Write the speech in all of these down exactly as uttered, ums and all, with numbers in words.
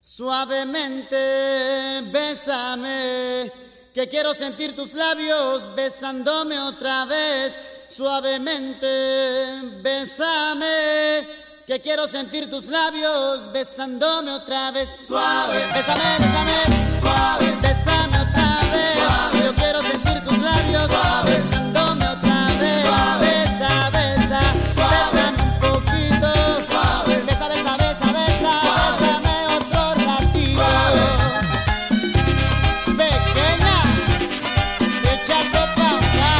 Suavemente, bésame, que quiero sentir tus labios besándome otra vez. Suavemente, bésame, que quiero sentir tus labios besándome otra vez. Suave, bésame, bésame, suave, bésame otra vez. Suave, yo quiero sentir tus labios suave, besándome otra vez. Suave, besa, besa, suave, bésame un poquito. Suave, besa, besa, besa, besa, suave, bésame otro ratito. Suave. Pequeña, échate pa' acá.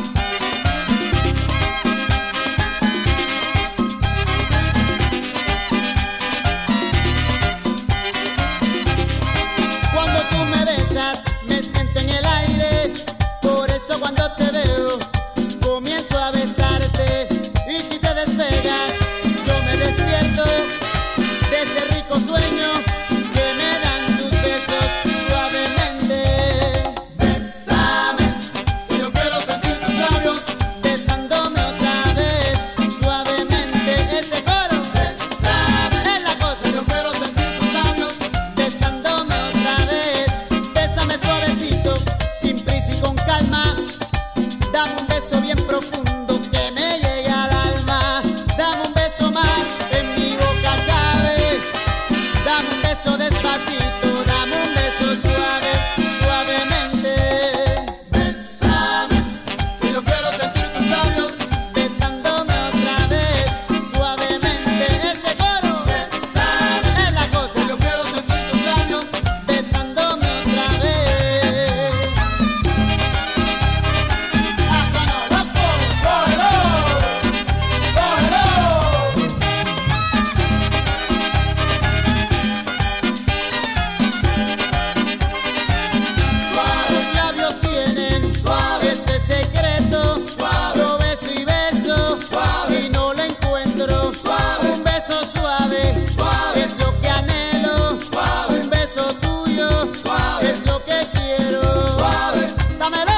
Cuando tú me besas, me siento en el aire. Por eso cuando te veo, comienzo a besarte. Y si te despegas, yo me despierto de ese rico sueño que me dan tus besos. Suavemente, bésame, que yo quiero sentir tus labios besándome otra vez. Suavemente, ese coro, bésame, es la cosa. Yo quiero sentir tus labios besándome otra vez. Bésame suavecito, sin prisa y con calma. Dame un beso bien profundo que me llegue al alma. Dame un beso más, en mi boca cabe. Dame un beso despacito, dame un beso suave, suavemente. Bésame, que yo quiero sentir tus labios besándome otra vez. Suavemente, ese coro, bésame, es la cosa. Yo quiero sentir tus labios besándome otra vez. Hasta no, loco, cógelo, cógelo. Los labios tienen suave ese secreto. Suave. Yo beso y beso suave y no lo encuentro. Suave. Un beso suave, suave es lo que anhelo. Suave. Un beso tuyo suave es lo que quiero. Suave. Dámelo.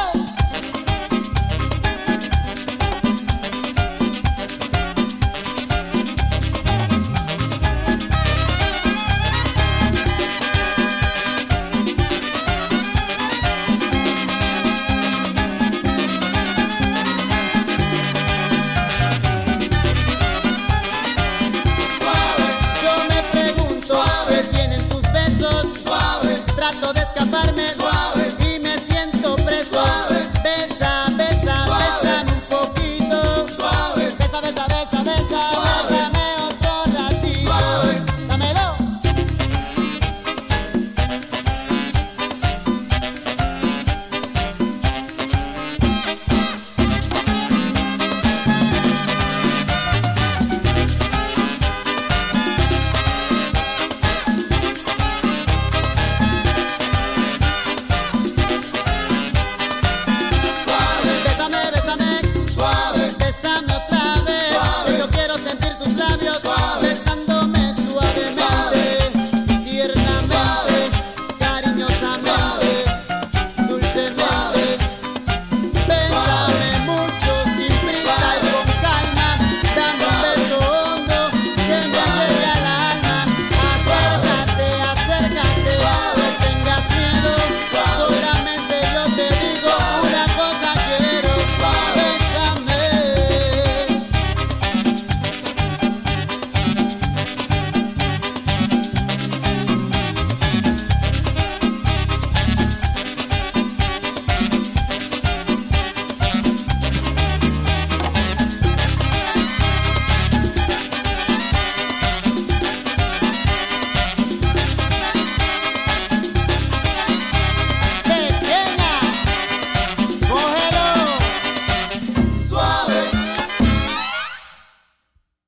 Yo me pregunto, suave, ¿tienen tus besos? Suave, trato de escaparme, suave, y me siento preso. Suave.